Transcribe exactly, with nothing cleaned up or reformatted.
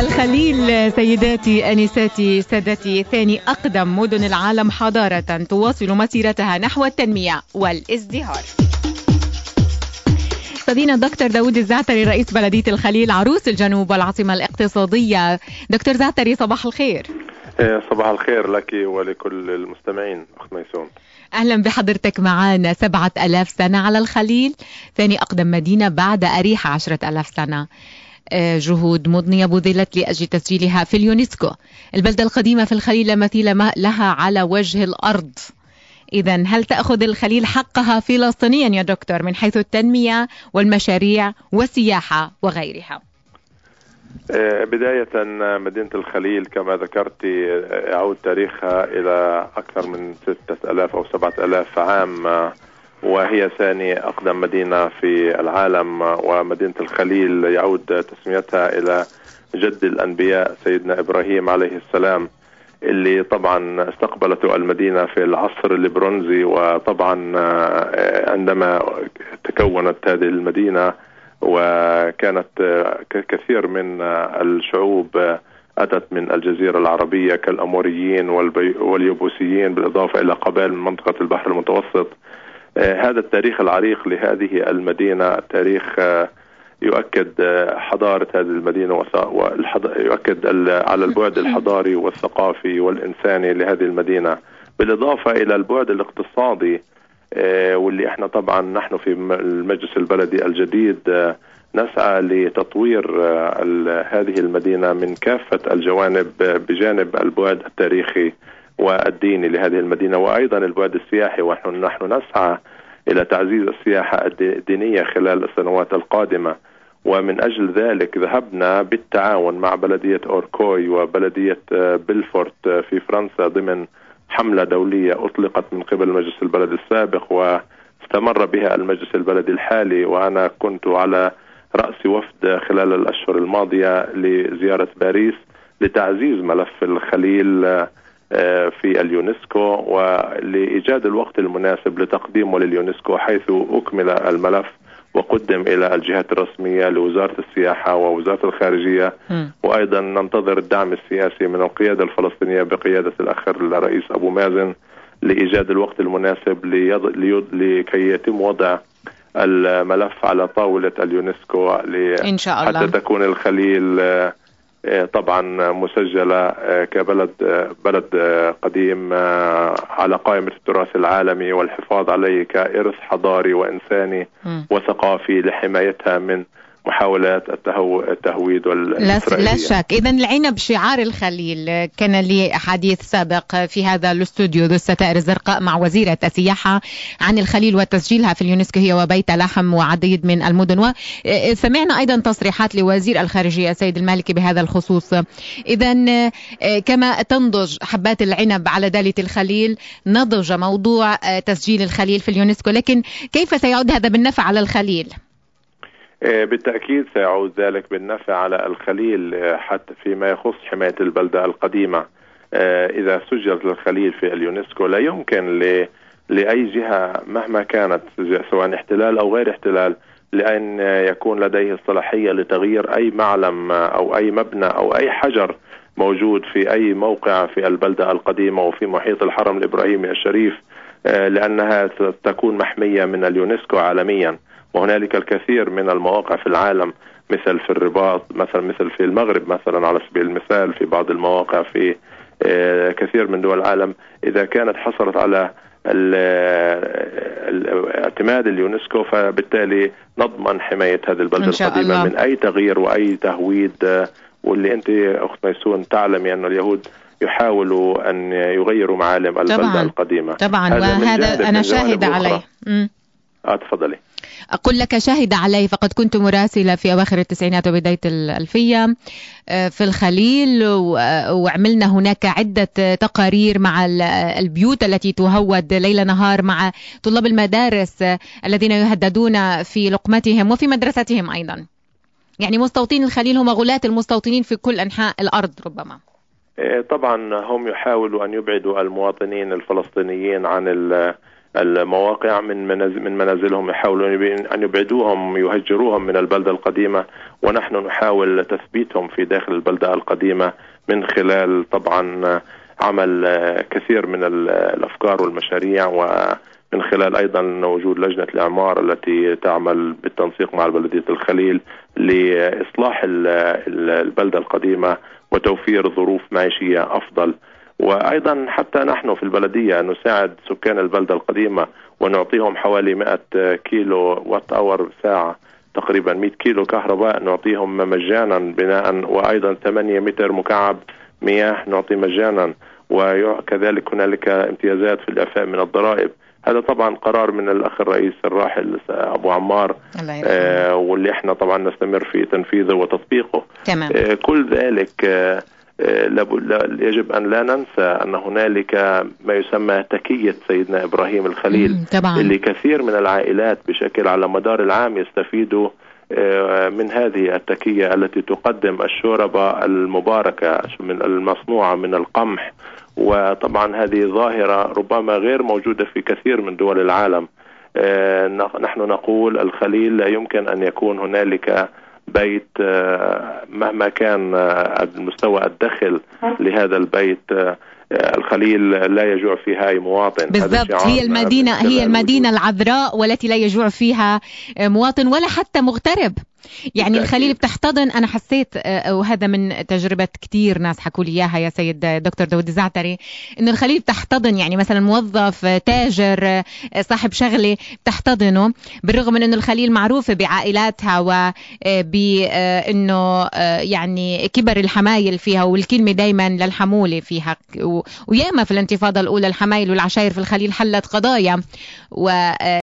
الخليل سيداتي أنساتي سادتي ثاني أقدم مدن العالم حضارة تواصل مسيرتها نحو التنمية والازدهار. صديقنا الدكتور داود الزعتري رئيس بلدية الخليل عروس الجنوب والعاصمة الاقتصادية. دكتور زعتري صباح الخير. صباح الخير لك ولكل المستمعين أخت ميسون. أهلا بحضرتك معنا. سبعة ألاف سنة على الخليل، ثاني أقدم مدينة بعد أريحة عشرة ألاف سنة. جهود مضنية بذلت لأجل تسجيلها في اليونسكو. البلدة القديمة في الخليل لا مثيل لها على وجه الأرض. إذن هل تأخذ الخليل حقها فلسطينيا يا دكتور من حيث التنمية والمشاريع والسياحة وغيرها؟ بداية مدينة الخليل كما ذكرت يعود تاريخها إلى أكثر من ستة ألاف أو سبعة ألاف عام، وهي ثاني أقدم مدينة في العالم. ومدينة الخليل يعود تسميتها إلى جد الأنبياء سيدنا إبراهيم عليه السلام، اللي طبعا استقبلته المدينة في العصر البرونزي. وطبعا عندما تكونت هذه المدينة وكانت كثير من الشعوب أتت من الجزيرة العربية كالأموريين واليبوسيين بالإضافة إلى قبائل من منطقة البحر المتوسط. هذا التاريخ العريق لهذه المدينة تاريخ يؤكد حضارة هذه المدينة ويؤكد على البعد الحضاري والثقافي والإنساني لهذه المدينة، بالإضافة إلى البعد الاقتصادي واللي احنا طبعا نحن في المجلس البلدي الجديد نسعى لتطوير هذه المدينة من كافة الجوانب، بجانب البعد التاريخي والديني لهذه المدينة وأيضا البعد السياحي. ونحن نحن نسعى إلى تعزيز السياحة الدينية خلال السنوات القادمة. ومن أجل ذلك ذهبنا بالتعاون مع بلدية أوركوي وبلدية بلفورت في فرنسا ضمن حملة دولية أطلقت من قبل المجلس البلدي السابق واستمر بها المجلس البلدي الحالي، وأنا كنت على رأس وفد خلال الأشهر الماضية لزيارة باريس لتعزيز ملف الخليل في اليونسكو ولإيجاد الوقت المناسب لتقديمه لليونسكو، حيث أكمل الملف وقدم إلى الجهات الرسمية لوزارة السياحة ووزارة الخارجية. م. وأيضا ننتظر الدعم السياسي من القيادة الفلسطينية بقيادة الأخ الرئيس أبو مازن لإيجاد الوقت المناسب لكي يتم وضع الملف على طاولة اليونسكو إن شاء الله. حتى تكون الخليل طبعا مسجلة كبلد بلد قديم على قائمة التراث العالمي والحفاظ عليه كإرث حضاري وإنساني م. وثقافي لحمايتها من محاولات التهو... التهويد والإسرائيلية. لا شك. إذن العنب شعار الخليل. كان لي حديث سابق في هذا الاستوديو ذو الستائر الزرقاء مع وزيرة السياحة عن الخليل وتسجيلها في اليونسكو هي وبيت لحم وعديد من المدن. وسمعنا أيضا تصريحات لوزير الخارجية سيد المالكي بهذا الخصوص. إذن كما تنضج حبات العنب على دالة الخليل نضج موضوع تسجيل الخليل في اليونسكو، لكن كيف سيعود هذا بالنفع على الخليل؟ بالتأكيد سيعود ذلك بالنفع على الخليل حتى فيما يخص حماية البلدة القديمة. إذا سجلت الخليل في اليونسكو لا يمكن لأي جهة مهما كانت سواء احتلال أو غير احتلال لأن يكون لديه الصلاحية لتغيير أي معلم أو أي مبنى أو أي حجر موجود في أي موقع في البلدة القديمة وفي محيط الحرم الإبراهيمي الشريف، لأنها تكون محمية من اليونسكو عالميا. وهنالك الكثير من المواقع في العالم مثل في الرباط مثلا، مثل في المغرب مثلا على سبيل المثال، في بعض المواقع في كثير من دول العالم إذا كانت حصلت على اعتماد اليونسكو فبالتالي نضمن حماية هذه البلدة القديمة الله. من أي تغيير وأي تهويد. واللي أنت أخت ميسون تعلمي أن اليهود يحاولوا أن يغيروا معالم البلدة طبعا. القديمة. طبعا وهذا أنا شاهد عليه. آه تفضلي. أقول لك شاهد عليه، فقد كنت مراسلة في أواخر التسعينات وبداية الألفية في الخليل، وعملنا هناك عدة تقارير مع البيوت التي تهود ليل نهار مع طلاب المدارس الذين يهددون في لقمتهم وفي مدرستهم أيضا. يعني مستوطنين الخليل هم غلاة المستوطنين في كل أنحاء الأرض ربما. طبعا هم يحاولوا أن يبعدوا المواطنين الفلسطينيين عن المواقع من منازل من منازلهم، يحاولون أن يبعدوهم يهجروهم من البلدة القديمة، ونحن نحاول تثبيتهم في داخل البلدة القديمة من خلال طبعا عمل كثير من الأفكار والمشاريع، ومن خلال أيضا وجود لجنة الإعمار التي تعمل بالتنسيق مع بلدية الخليل لإصلاح البلدة القديمة وتوفير ظروف معيشية أفضل. وأيضا حتى نحن في البلدية نساعد سكان البلدة القديمة ونعطيهم حوالي مئة كيلو وات أور ساعة، تقريبا مئة كيلو كهرباء نعطيهم مجانا بناء، وأيضا ثمانية متر مكعب مياه نعطي مجانا، وكذلك هنالك امتيازات في الإعفاء من الضرائب. هذا طبعا قرار من الأخ الرئيس الراحل أبو عمار، آه واللي احنا طبعا نستمر في تنفيذه وتطبيقه. تمام. آه كل ذلك آه يجب أن لا ننسى أن هنالك ما يسمى تكية سيدنا إبراهيم الخليل، طبعا. اللي كثير من العائلات بشكل على مدار العام يستفيدوا من هذه التكية التي تقدم الشوربة المباركة من المصنوعة من القمح. وطبعا هذه ظاهرة ربما غير موجودة في كثير من دول العالم. نحن نقول الخليل لا يمكن أن يكون هنالك بيت مهما كان المستوى الدخل لهذا البيت، الخليل لا يجوع فيها أي مواطن. بالضبط، هي المدينة هي المدينة العذراء والتي لا يجوع فيها مواطن ولا حتى مغترب. يعني بالتأكيد. الخليل بتحتضن، أنا حسيت وهذا من تجربة كتير ناس حكوا لي إياها يا سيد دكتور داود الزعتري، إنه الخليل بتحتضن، يعني مثلا موظف تاجر صاحب شغلة بتحتضنه، بالرغم من إنه الخليل معروفة بعائلاتها وبإنه يعني كبر الحمايل فيها، والكلمة دايما للحمولة فيها، وياما في الانتفاضة الأولى الحمايل والعشائر في الخليل حلت قضايا و